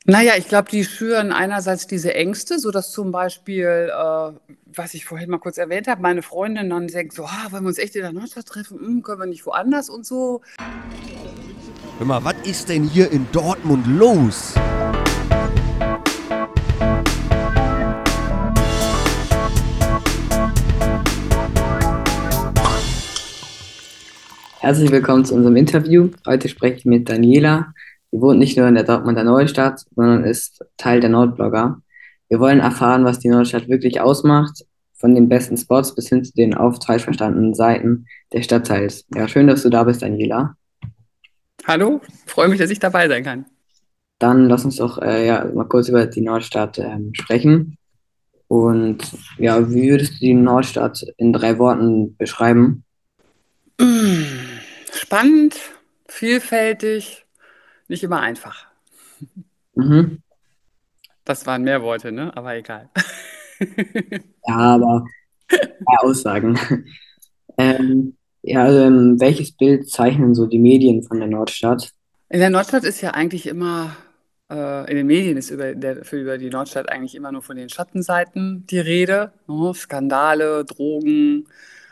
Naja, ich glaube, die schüren einerseits diese Ängste, sodass zum Beispiel, was ich vorhin mal kurz erwähnt habe, meine Freundin dann denkt so, wollen wir uns echt in der Neustadt treffen? Können wir nicht woanders und so. Hör mal, was ist denn hier in Dortmund los? Herzlich willkommen zu unserem Interview. Heute spreche ich mit Daniela. Sie wohnt nicht nur in der Dortmunder Neustadt, sondern ist Teil der Nordblogger. Wir wollen erfahren, was die Nordstadt wirklich ausmacht, von den besten Spots bis hin zu den oft falsch verstandenen Seiten des Stadtteils. Ja, schön, dass du da bist, Daniela. Hallo, freue mich, dass ich dabei sein kann. Dann lass uns doch mal kurz über die Nordstadt sprechen. Und ja, wie würdest du die Nordstadt in 3 Worten beschreiben? Mm, Spannend, vielfältig, nicht immer einfach. Mhm. Das waren mehr Worte, ne? Aber egal. Ja, aber 3 Aussagen. Ja, also welches Bild zeichnen so die Medien von der Nordstadt? In der Nordstadt ist ja eigentlich immer, in den Medien ist über die Nordstadt eigentlich immer nur von den Schattenseiten die Rede. Ne? Skandale, Drogen,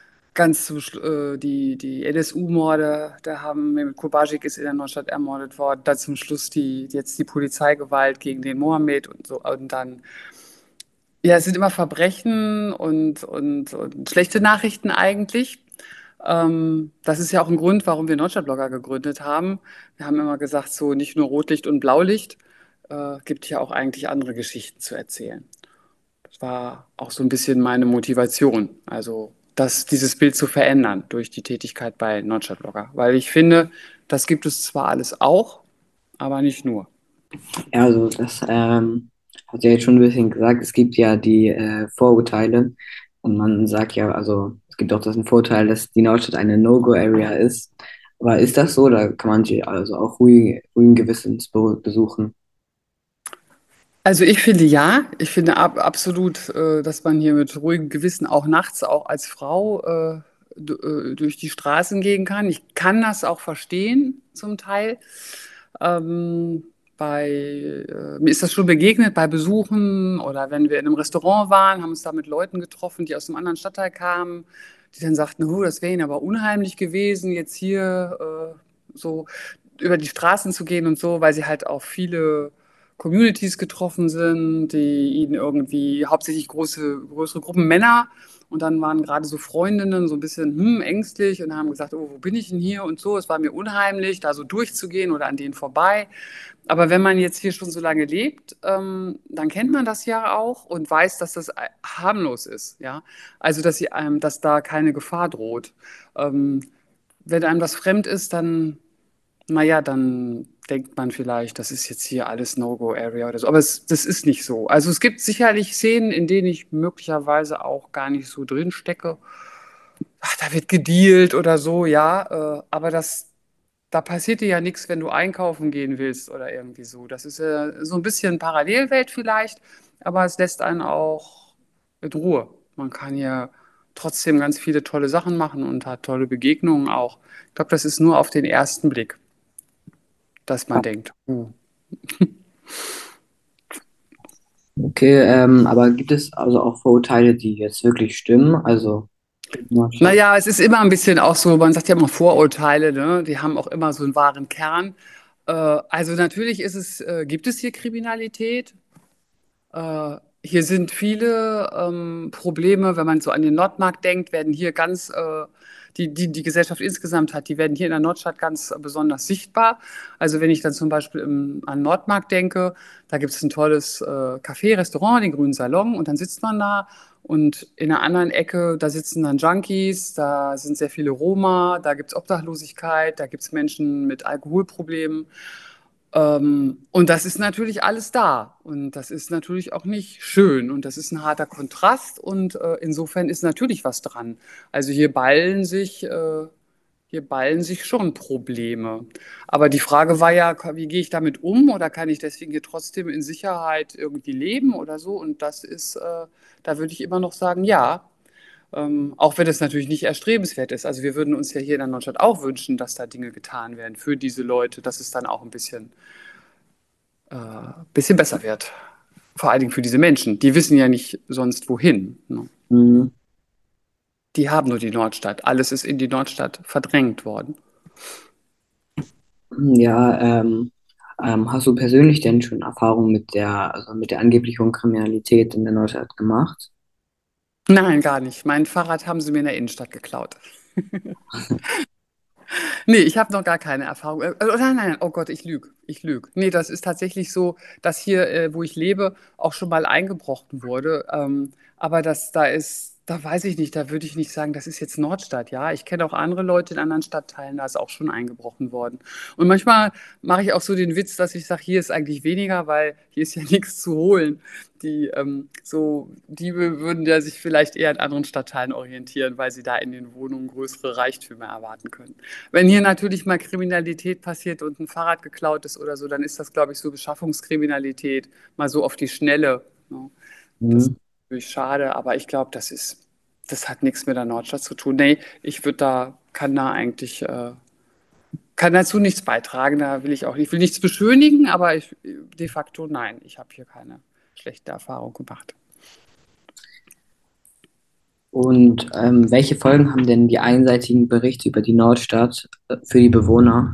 die NSU-Morde, da haben Mehmet Kubasik ist in der Nordstadt ermordet worden. Dann zum Schluss jetzt die Polizeigewalt gegen den Mohammed und so. Und dann, ja, es sind immer Verbrechen und schlechte Nachrichten eigentlich. Das ist ja auch ein Grund, warum wir Nordstadtblogger gegründet haben. Wir haben immer gesagt, so nicht nur Rotlicht und Blaulicht, gibt ja auch eigentlich andere Geschichten zu erzählen. Das war auch so ein bisschen meine Motivation, also dieses Bild zu verändern durch die Tätigkeit bei Nordstadtblogger. Weil ich finde, das gibt es zwar alles auch, aber nicht nur. Ja, also das hat ja jetzt schon ein bisschen gesagt, es gibt ja die Vorurteile und man sagt ja, also es gibt auch das Vorurteil, dass die Nordstadt eine No-Go-Area ist. Aber ist das so? Da kann man sie also auch ruhigen Gewissens besuchen. Also ich finde ja, ich finde absolut, dass man hier mit ruhigem Gewissen auch nachts, auch als Frau, durch die Straßen gehen kann. Ich kann das auch verstehen zum Teil. Ähm, Mir ist das schon begegnet bei Besuchen oder wenn wir in einem Restaurant waren, haben uns da mit Leuten getroffen, die aus einem anderen Stadtteil kamen, die dann sagten, das wäre ihnen aber unheimlich gewesen, jetzt hier so über die Straßen zu gehen und so, weil sie halt auf viele Communities getroffen sind, die ihnen irgendwie hauptsächlich größere Gruppen Männer und dann waren gerade so Freundinnen so ein bisschen ängstlich und haben gesagt, oh, wo bin ich denn hier und so. Es war mir unheimlich, da so durchzugehen oder an denen vorbei. Aber wenn man jetzt hier schon so lange lebt, dann kennt man das ja auch und weiß, dass das harmlos ist, ja. Also dass da keine Gefahr droht. Ähm, Wenn einem das fremd ist, dann naja, dann denkt man vielleicht, das ist jetzt hier alles No-Go-Area oder so. Aber das ist nicht so. Also es gibt sicherlich Szenen, in denen ich möglicherweise auch gar nicht so drin stecke. Ach, da wird gedealt oder so, ja. Aber da passiert dir ja nichts, wenn du einkaufen gehen willst oder irgendwie so. Das ist so ein bisschen Parallelwelt vielleicht, aber es lässt einen auch in Ruhe. Man kann ja trotzdem ganz viele tolle Sachen machen und hat tolle Begegnungen auch. Ich glaube, das ist nur auf den ersten Blick, dass man denkt, Okay, aber gibt es also auch Vorurteile, die jetzt wirklich stimmen? Also, Nordstadt. Naja, es ist immer ein bisschen auch so, man sagt ja immer Vorurteile, ne? Die haben auch immer so einen wahren Kern. Also natürlich gibt es hier Kriminalität. Hier sind viele Probleme, wenn man so an den Nordmarkt denkt, werden hier die Gesellschaft insgesamt hat, die werden hier in der Nordstadt ganz besonders sichtbar. Also wenn ich dann zum Beispiel an Nordmarkt denke, da gibt es ein tolles Café, Restaurant, den Grünen Salon und dann sitzt man da und in einer anderen Ecke, da sitzen dann Junkies, da sind sehr viele Roma, da gibt es Obdachlosigkeit, da gibt es Menschen mit Alkoholproblemen. Und das ist natürlich alles da. Und das ist natürlich auch nicht schön. Und das ist ein harter Kontrast. Und insofern ist natürlich was dran. Also hier ballen sich schon Probleme. Aber die Frage war ja, wie gehe ich damit um? Oder kann ich deswegen hier trotzdem in Sicherheit irgendwie leben oder so? Und da würde ich immer noch sagen, ja. Auch wenn es natürlich nicht erstrebenswert ist. Also wir würden uns ja hier in der Nordstadt auch wünschen, dass da Dinge getan werden für diese Leute, dass es dann auch ein bisschen bisschen besser wird. Vor allen Dingen für diese Menschen. Die wissen ja nicht sonst wohin. Ne? Mhm. Die haben nur die Nordstadt. Alles ist in die Nordstadt verdrängt worden. Ja, hast du persönlich denn schon Erfahrungen also mit der angeblich hohen Kriminalität in der Neustadt gemacht? Nein, gar nicht. Mein Fahrrad haben sie mir in der Innenstadt geklaut. Nee, ich habe noch gar keine Erfahrung. Nein, nein, oh Gott, ich lüge. Ich lüge. Nee, das ist tatsächlich so, dass hier, wo ich lebe, auch schon mal eingebrochen wurde. Aber da weiß ich nicht, da würde ich nicht sagen, das ist jetzt Nordstadt. Ja, ich kenne auch andere Leute in anderen Stadtteilen, da ist auch schon eingebrochen worden. Und manchmal mache ich auch so den Witz, dass ich sage, hier ist eigentlich weniger, weil hier ist ja nichts zu holen. So Diebe würden ja sich vielleicht eher in anderen Stadtteilen orientieren, weil sie da in den Wohnungen größere Reichtümer erwarten können. Wenn hier natürlich mal Kriminalität passiert und ein Fahrrad geklaut ist oder so, dann ist das, glaube ich, so Beschaffungskriminalität, mal so auf die Schnelle. Ne? Das ist Mhm. natürlich schade, aber ich glaube, das hat nichts mit der Nordstadt zu tun. Nee, kann dazu nichts beitragen. Da will ich auch nicht, ich will nichts beschönigen, aber de facto nein, ich habe hier keine schlechte Erfahrung gemacht. Und welche Folgen haben denn die einseitigen Berichte über die Nordstadt für die Bewohner?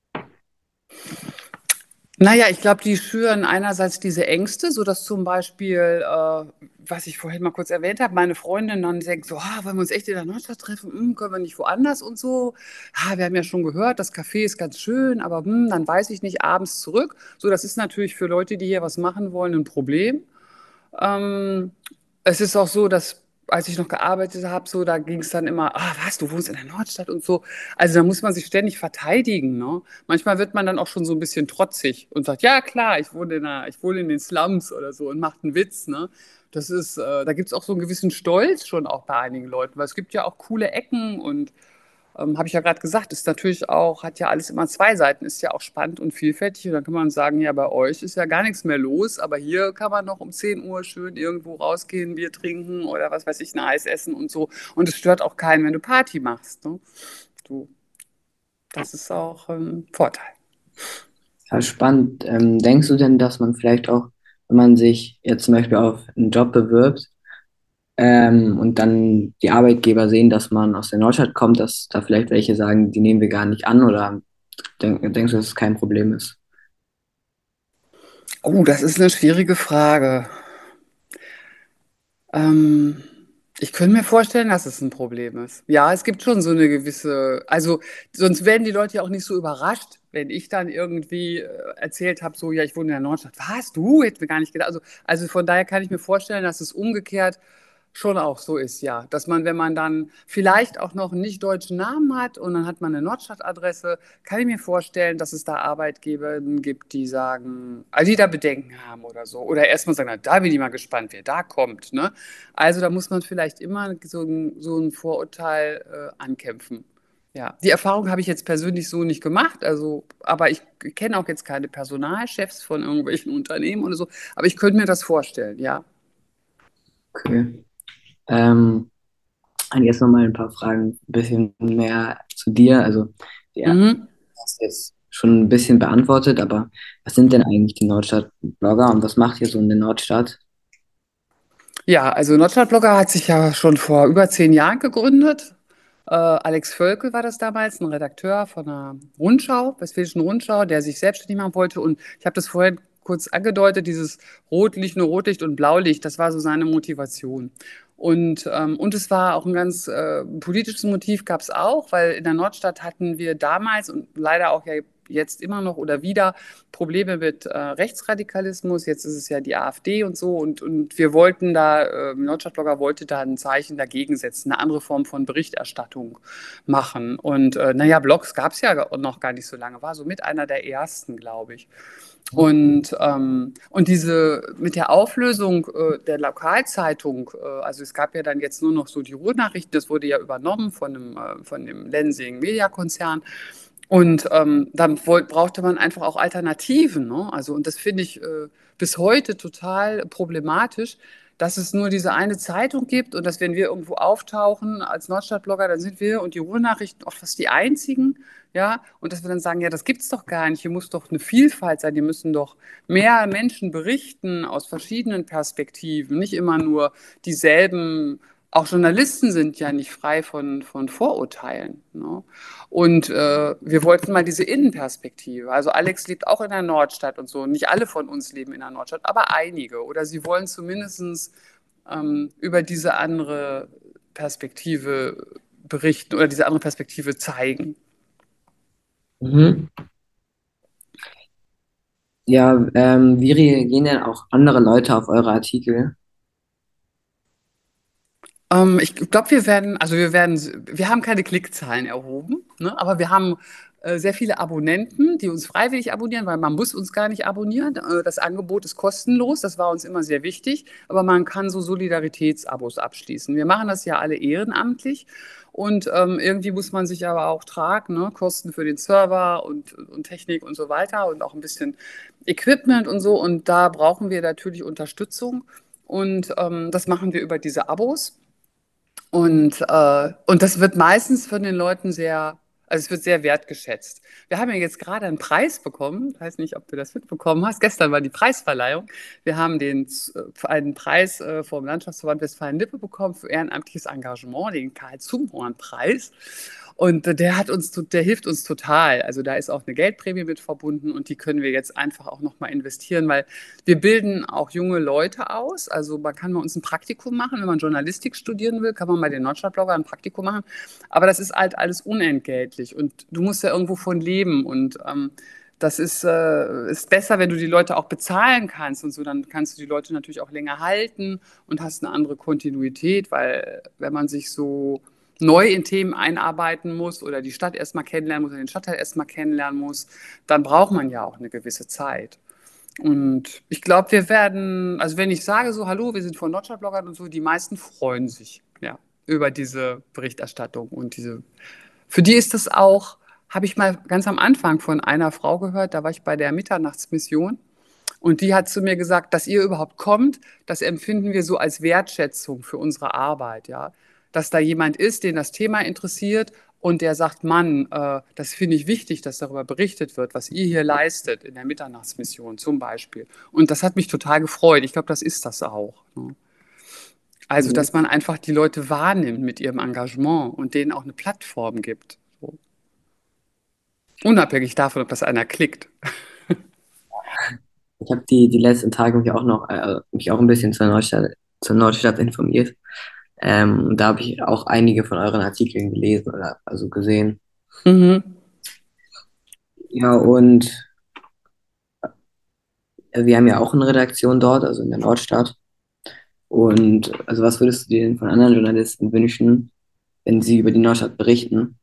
Naja, ich glaube, die schüren einerseits diese Ängste, so dass zum Beispiel, was ich vorhin mal kurz erwähnt habe, meine Freundin dann denkt so, wollen wir uns echt in der Neustadt treffen? Können wir nicht woanders und so? Wir haben ja schon gehört, das Café ist ganz schön, aber dann weiß ich nicht, abends zurück. So, das ist natürlich für Leute, die hier was machen wollen, ein Problem. Ähm, Es ist auch so, dass als ich noch gearbeitet habe, so, da ging es dann immer, was, du wohnst in der Nordstadt und so. Also da muss man sich ständig verteidigen, ne? Manchmal wird man dann auch schon so ein bisschen trotzig und sagt, ja klar, ich wohne in den Slums oder so und macht einen Witz, ne? Da gibt es auch so einen gewissen Stolz schon auch bei einigen Leuten, weil es gibt ja auch coole Ecken und habe ich ja gerade gesagt, ist natürlich auch, hat ja alles immer zwei Seiten, ist ja auch spannend und vielfältig. Und dann kann man sagen, ja, bei euch ist ja gar nichts mehr los, aber hier kann man noch um 10 Uhr schön irgendwo rausgehen, Bier trinken oder was weiß ich, ein Eis essen und so. Und es stört auch keinen, wenn du Party machst. Ne? Du, das ist auch ein Vorteil. Ja, spannend. Denkst du denn, dass man vielleicht auch, wenn man sich jetzt zum Beispiel auf einen Job bewirbt, und dann die Arbeitgeber sehen, dass man aus der Nordstadt kommt, dass da vielleicht welche sagen, die nehmen wir gar nicht an oder denkst du, dass es kein Problem ist? Oh, das ist eine schwierige Frage. Ähm, Ich könnte mir vorstellen, dass es ein Problem ist. Ja, es gibt schon so eine gewisse, also sonst werden die Leute ja auch nicht so überrascht, wenn ich dann irgendwie erzählt habe, so, ja, ich wohne in der Nordstadt. Was, du? Hätten wir gar nicht gedacht. Also von daher kann ich mir vorstellen, dass es umgekehrt schon auch so ist, ja. Dass man, wenn man dann vielleicht auch noch einen nicht-deutschen Namen hat und dann hat man eine Nordstadtadresse, kann ich mir vorstellen, dass es da Arbeitgeber gibt, die sagen, also die da Bedenken haben oder so. Oder erstmal sagen, na, da bin ich mal gespannt, wer da kommt, ne? Also da muss man vielleicht immer so ein Vorurteil ankämpfen. Ja, die Erfahrung habe ich jetzt persönlich so nicht gemacht, also, aber ich kenne auch jetzt keine Personalchefs von irgendwelchen Unternehmen oder so, aber ich könnte mir das vorstellen, ja. Okay. Ähm, und jetzt nochmal ein paar Fragen, ein bisschen mehr zu dir. Also, ja, du Mhm. hast jetzt schon ein bisschen beantwortet, aber was sind denn eigentlich die Nordstadt-Blogger und was macht ihr so in der Nordstadt? Ja, also Nordstadtblogger hat sich ja schon vor über 10 Jahren gegründet. Alex Völkel war das damals, ein Redakteur von der Rundschau, Westfälischen Rundschau, der sich selbstständig machen wollte. Und ich habe das vorhin kurz angedeutet, dieses Rotlicht, nur Rotlicht und Blaulicht, das war so seine Motivation. Und es war auch ein ganz politisches Motiv gab es auch, weil in der Nordstadt hatten wir damals und leider auch ja jetzt immer noch oder wieder Probleme mit Rechtsradikalismus. Jetzt ist es ja die AfD und so. Und wir wollten Nordstadtblogger wollte da ein Zeichen dagegen setzen, eine andere Form von Berichterstattung machen. Und naja, Blogs gab es ja noch gar nicht so lange, war so mit einer der ersten, glaube ich. Und diese mit der Auflösung der Lokalzeitung, also es gab ja dann jetzt nur noch so die Ruhrnachrichten, das wurde ja übernommen von dem Lensing Mediakonzern. Und dann brauchte man einfach auch Alternativen. Ne? Also, und das finde ich bis heute total problematisch, dass es nur diese eine Zeitung gibt und dass, wenn wir irgendwo auftauchen als Nordstadtblogger, dann sind wir und die Ruhrnachrichten oft fast die einzigen, ja, und dass wir dann sagen, ja, das gibt's doch gar nicht, hier muss doch eine Vielfalt sein, hier müssen doch mehr Menschen berichten aus verschiedenen Perspektiven, nicht immer nur dieselben. Auch Journalisten sind ja nicht frei von Vorurteilen. Ne? Und wir wollten mal diese Innenperspektive. Also Alex lebt auch in der Nordstadt und so. Nicht alle von uns leben in der Nordstadt, aber einige. Oder sie wollen zumindest über diese andere Perspektive berichten oder diese andere Perspektive zeigen. Mhm. Ja, wie reagieren denn auch andere Leute auf eure Artikel? Ich glaube, wir haben keine Klickzahlen erhoben, ne? Aber wir haben sehr viele Abonnenten, die uns freiwillig abonnieren, weil man muss uns gar nicht abonnieren. Das Angebot ist kostenlos, das war uns immer sehr wichtig, aber man kann so Solidaritätsabos abschließen. Wir machen das ja alle ehrenamtlich und irgendwie muss man sich aber auch tragen, ne? Kosten für den Server und Technik und so weiter und auch ein bisschen Equipment und so. Und da brauchen wir natürlich Unterstützung und das machen wir über diese Abos. Und das wird meistens von den Leuten also es wird sehr wertgeschätzt. Wir haben ja jetzt gerade einen Preis bekommen, ich weiß nicht, ob du das mitbekommen hast. Gestern war die Preisverleihung. Wir haben einen Preis vom Landschaftsverband Westfalen-Lippe bekommen für ehrenamtliches Engagement, den Karl-Zumhorn-Preis. Und der hilft uns total. Also da ist auch eine Geldprämie mit verbunden und die können wir jetzt einfach auch nochmal investieren, weil wir bilden auch junge Leute aus. Also man kann bei uns ein Praktikum machen, wenn man Journalistik studieren will, kann man bei den Nordstadtblogger ein Praktikum machen. Aber das ist halt alles unentgeltlich und du musst ja irgendwo von leben und das ist besser, wenn du die Leute auch bezahlen kannst und so, dann kannst du die Leute natürlich auch länger halten und hast eine andere Kontinuität, weil wenn man sich so neu in Themen einarbeiten muss oder die Stadt erstmal kennenlernen muss oder den Stadtteil erstmal kennenlernen muss, dann braucht man ja auch eine gewisse Zeit. Und ich glaube, also wenn ich sage so, hallo, wir sind von Nordstadtbloggern und so, die meisten freuen sich, ja, über diese Berichterstattung und für die ist das auch, habe ich mal ganz am Anfang von einer Frau gehört, da war ich bei der Mitternachtsmission und die hat zu mir gesagt, dass ihr überhaupt kommt, das empfinden wir so als Wertschätzung für unsere Arbeit, ja. Dass da jemand ist, den das Thema interessiert und der sagt, Mann, das finde ich wichtig, dass darüber berichtet wird, was ihr hier leistet in der Mitternachtsmission zum Beispiel. Und das hat mich total gefreut. Ich glaube, das ist das auch. Ne? Also, Mhm. dass man einfach die Leute wahrnimmt mit ihrem Engagement und denen auch eine Plattform gibt. So. Unabhängig davon, ob das einer klickt. Ich habe die letzten Tage mich auch ein bisschen zur Nordstadt informiert. Und da habe ich auch einige von euren Artikeln gelesen oder also gesehen. Mhm. Ja, und wir haben ja auch eine Redaktion dort, also in der Nordstadt. Und also was würdest du dir denn von anderen Journalisten wünschen, wenn sie über die Nordstadt berichten?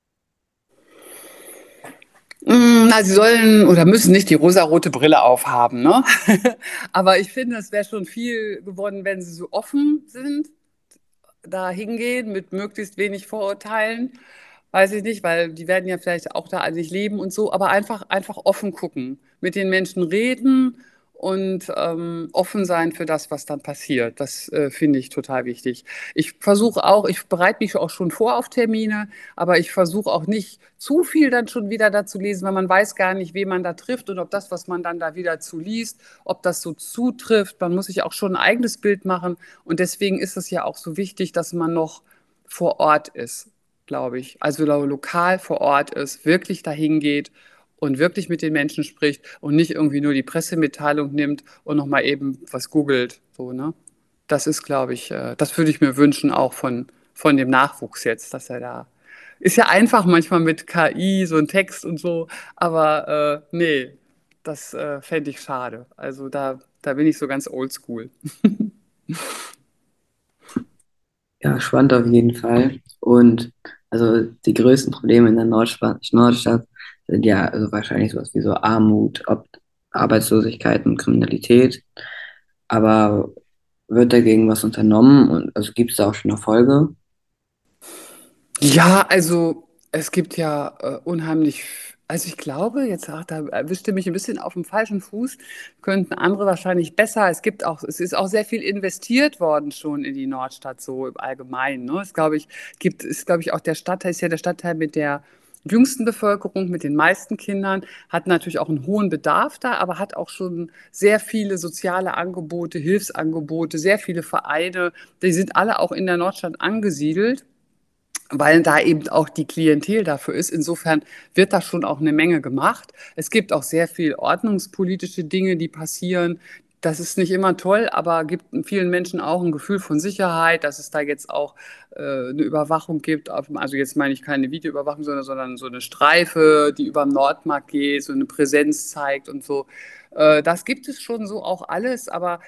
Na, sie sollen oder müssen nicht die rosarote Brille aufhaben, ne? Aber ich finde, es wäre schon viel gewonnen, wenn sie so offen sind, da hingehen mit möglichst wenig Vorurteilen. Weiß ich nicht, weil die werden ja vielleicht auch da alle nicht leben und so, aber einfach offen gucken, mit den Menschen reden und offen sein für das, was dann passiert. Das finde ich total wichtig. Ich bereite mich auch schon vor auf Termine, aber ich versuche auch nicht zu viel dann schon wieder dazu lesen, weil man weiß gar nicht, wen man da trifft und ob das, was man dann da wieder zu liest, ob das so zutrifft. Man muss sich auch schon ein eigenes Bild machen und deswegen ist es ja auch so wichtig, dass man noch vor Ort ist, glaube ich. Also lokal vor Ort ist, wirklich dahin geht und wirklich mit den Menschen spricht und nicht irgendwie nur die Pressemitteilung nimmt und nochmal eben was googelt. So, ne? Das ist, glaube ich, das würde ich mir wünschen, auch von dem Nachwuchs jetzt, dass er da. Ist ja einfach manchmal mit KI, so ein Text und so, aber nee, das fände ich schade. Also da bin ich so ganz oldschool. Ja, spannend auf jeden Fall. Und also die größten Probleme in der Nordstadt sind ja also wahrscheinlich sowas wie so Armut, Arbeitslosigkeit und Kriminalität. Aber wird dagegen was unternommen und also gibt es da auch schon Erfolge? Ja, also es gibt ja unheimlich. Also ich glaube, jetzt da erwischte mich ein bisschen auf dem falschen Fuß, könnten andere wahrscheinlich besser. Es ist auch sehr viel investiert worden schon in die Nordstadt so im Allgemeinen. Ne? Ist, glaube ich, auch der Stadtteil, ist ja der Stadtteil mit der jüngsten Bevölkerung, mit den meisten Kindern, hat natürlich auch einen hohen Bedarf da, aber hat auch schon sehr viele soziale Angebote, Hilfsangebote, sehr viele Vereine. Die sind alle auch in der Nordstadt angesiedelt, weil da eben auch die Klientel dafür ist. Insofern wird da schon auch eine Menge gemacht. Es gibt auch sehr viel ordnungspolitische Dinge, die passieren. Das ist nicht immer toll, aber gibt vielen Menschen auch ein Gefühl von Sicherheit, dass es da jetzt auch eine Überwachung gibt. Also jetzt meine ich keine Videoüberwachung, sondern so eine Streife, die über den Nordmarkt geht, so eine Präsenz zeigt und so. Das gibt es schon so auch alles, aber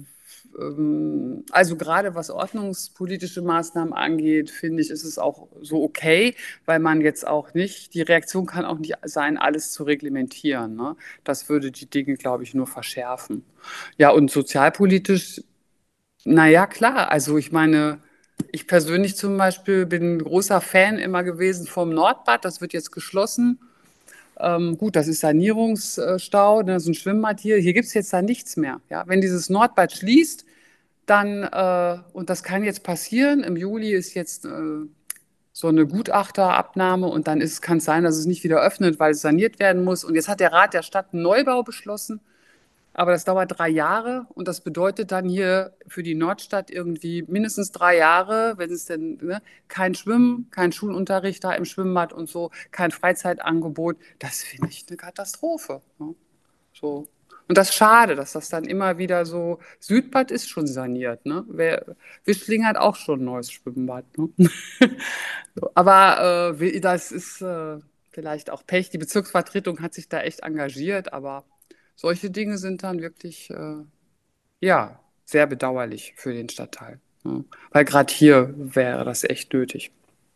also gerade was ordnungspolitische Maßnahmen angeht, finde ich, ist es auch so okay, weil man jetzt auch nicht, die Reaktion kann auch nicht sein, alles zu reglementieren. Ne? Das würde die Dinge, glaube ich, nur verschärfen. Ja, und sozialpolitisch, naja, klar, also ich meine, ich persönlich zum Beispiel bin ein großer Fan immer gewesen vom Nordbad, das wird jetzt geschlossen. Gut, das ist Sanierungsstau, ne, so ein Schwimmbad hier. Hier gibt es jetzt da nichts mehr. Ja? Wenn dieses Nordbad schließt, dann, und das kann jetzt passieren, im Juli ist jetzt so eine Gutachterabnahme und dann kann es sein, dass es nicht wieder öffnet, weil es saniert werden muss. Und jetzt hat der Rat der Stadt einen Neubau beschlossen, aber das dauert 3 Jahre und das bedeutet dann hier für die Nordstadt irgendwie mindestens 3 Jahre, wenn es denn, ne, kein Schwimmen, kein Schulunterricht da im Schwimmbad und so, kein Freizeitangebot. Das finde ich eine Katastrophe. Ne? So. Und das ist schade, dass das dann immer wieder so. Südbad ist schon saniert, ne? Wischling hat auch schon ein neues Schwimmbad, ne? So, aber das ist vielleicht auch Pech. Die Bezirksvertretung hat sich da echt engagiert, aber solche Dinge sind dann wirklich, ja, sehr bedauerlich für den Stadtteil. Ne? Weil gerade hier wäre das echt nötig.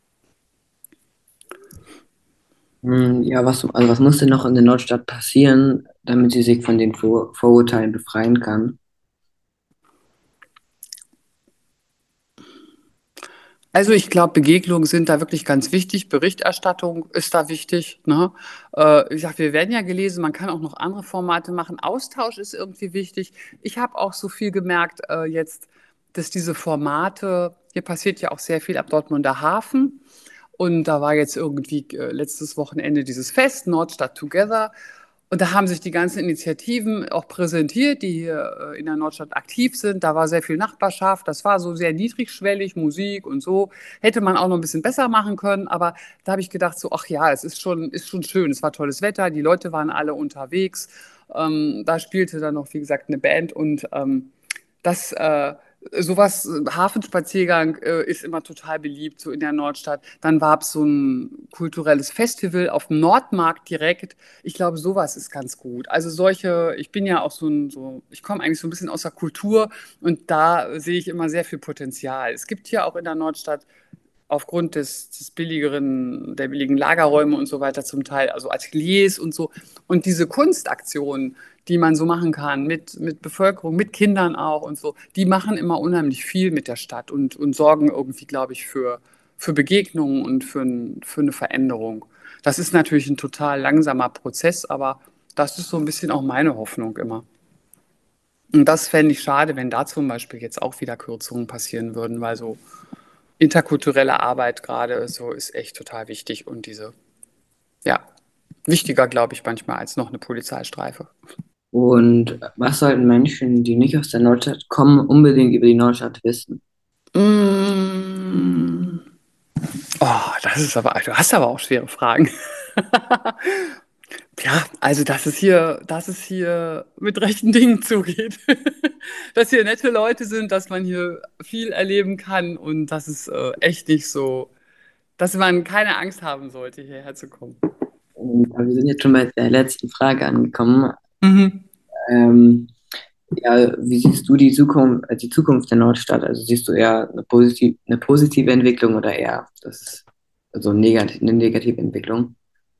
Ja, was muss denn noch in der Nordstadt passieren, damit sie sich von den Vorurteilen befreien kann? Also ich glaube, Begegnungen sind da wirklich ganz wichtig. Berichterstattung ist da wichtig. Ne? Ich sag, wir werden ja gelesen, man kann auch noch andere Formate machen. Austausch ist irgendwie wichtig. Ich habe auch so viel gemerkt jetzt, dass diese Formate, hier passiert ja auch sehr viel am Dortmunder Hafen. Und da war jetzt irgendwie letztes Wochenende dieses Fest, Nordstadt Together. Und da haben sich die ganzen Initiativen auch präsentiert, die hier in der Nordstadt aktiv sind. Da war sehr viel Nachbarschaft. Das war so sehr niedrigschwellig, Musik und so. Hätte man auch noch ein bisschen besser machen können. Aber da habe ich gedacht, so, ach ja, es ist schon schön. Es war tolles Wetter. Die Leute waren alle unterwegs. Da spielte dann noch, wie gesagt, eine Band. Und das, sowas, Hafenspaziergang ist immer total beliebt, so in der Nordstadt. Dann war es so ein kulturelles Festival auf dem Nordmarkt direkt. Ich glaube, sowas ist ganz gut. Also ich bin ja auch ich komme eigentlich so ein bisschen aus der Kultur und da sehe ich immer sehr viel Potenzial. Es gibt hier auch in der Nordstadt aufgrund der billigen Lagerräume und so weiter zum Teil, also Ateliers und so. Und diese Kunstaktionen, die man so machen kann mit Bevölkerung, mit Kindern auch und so, die machen immer unheimlich viel mit der Stadt und sorgen irgendwie, glaube ich, für Begegnungen und für eine Veränderung. Das ist natürlich ein total langsamer Prozess, aber das ist so ein bisschen auch meine Hoffnung immer. Und das fände ich schade, wenn da zum Beispiel jetzt auch wieder Kürzungen passieren würden, weil so interkulturelle Arbeit gerade so ist echt total wichtig und ja, wichtiger, glaube ich, manchmal als noch eine Polizeistreife. Und was sollten Menschen, die nicht aus der Nordstadt kommen, unbedingt über die Nordstadt wissen? Mm. Oh, du hast aber auch schwere Fragen. Ja, also, dass es hier mit rechten Dingen zugeht. Dass hier nette Leute sind, dass man hier viel erleben kann und dass es echt nicht so, dass man keine Angst haben sollte, hierher zu kommen. Und wir sind jetzt schon bei der letzten Frage angekommen. Mhm. Ähm, ja, wie siehst du die Zukunft der Nordstadt? Also siehst du eher eine positive Entwicklung oder eher das ist also eine negative Entwicklung?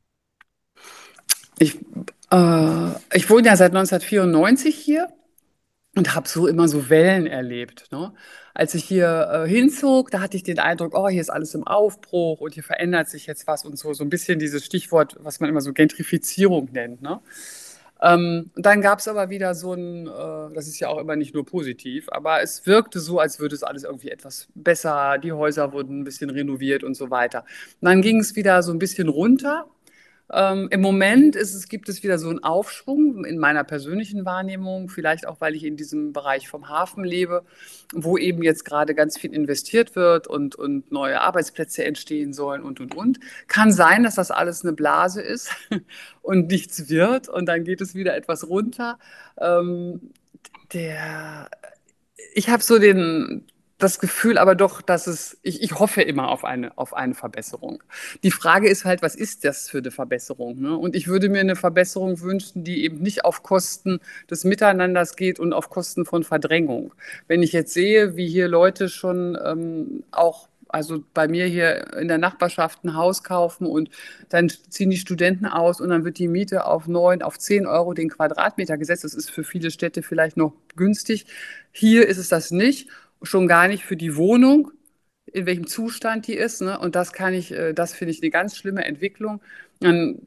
Ich, ich wohne ja seit 1994 hier und habe so immer so Wellen erlebt. Ne? als ich hier hinzog, da hatte ich den Eindruck, oh, hier ist alles im Aufbruch und hier verändert sich jetzt was und so. So ein bisschen dieses Stichwort, was man immer so Gentrifizierung nennt, ne? Und dann gab es aber wieder so das ist ja auch immer nicht nur positiv, aber es wirkte so, als würde es alles irgendwie etwas besser, die Häuser wurden ein bisschen renoviert und so weiter. Und dann ging es wieder so ein bisschen runter. Im Moment gibt es wieder so einen Aufschwung in meiner persönlichen Wahrnehmung, vielleicht auch, weil ich in diesem Bereich vom Hafen lebe, wo eben jetzt gerade ganz viel investiert wird und neue Arbeitsplätze entstehen sollen und. Kann sein, dass das alles eine Blase ist und nichts wird und dann geht es wieder etwas runter. Ähm, der, Ich habe so das Gefühl aber doch, ich hoffe immer auf eine Verbesserung. Die Frage ist halt, was ist das für eine Verbesserung? Ne? Und ich würde mir eine Verbesserung wünschen, die eben nicht auf Kosten des Miteinanders geht und auf Kosten von Verdrängung. Wenn ich jetzt sehe, wie hier Leute schon auch also bei mir hier in der Nachbarschaft ein Haus kaufen und dann ziehen die Studenten aus und dann wird die Miete auf 10 Euro den Quadratmeter gesetzt. Das ist für viele Städte vielleicht noch günstig. Hier ist es das nicht, schon gar nicht für die Wohnung, in welchem Zustand die ist. Ne? Und das finde ich eine ganz schlimme Entwicklung. Und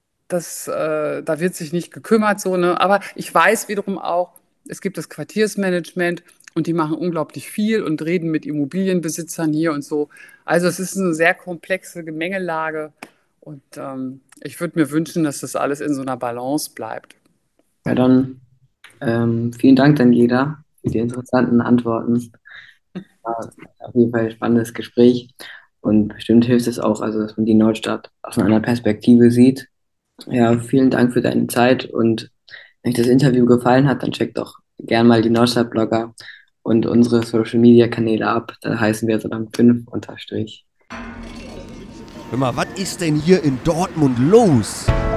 da wird sich nicht gekümmert, so, ne? Aber ich weiß wiederum auch, es gibt das Quartiersmanagement und die machen unglaublich viel und reden mit Immobilienbesitzern hier und so. Also es ist eine sehr komplexe Gemengelage und ich würde mir wünschen, dass das alles in so einer Balance bleibt. Ja, dann vielen Dank, Daniela, für die interessanten Antworten. War auf jeden Fall ein spannendes Gespräch und bestimmt hilft es auch, also dass man die Nordstadt aus einer Perspektive sieht. Ja, vielen Dank für deine Zeit und wenn euch das Interview gefallen hat, dann checkt doch gern mal die Nordstadt-Blogger und unsere Social-Media-Kanäle ab. Da heißen wir so dann 5 unterstrich. Hör mal, was ist denn hier in Dortmund los?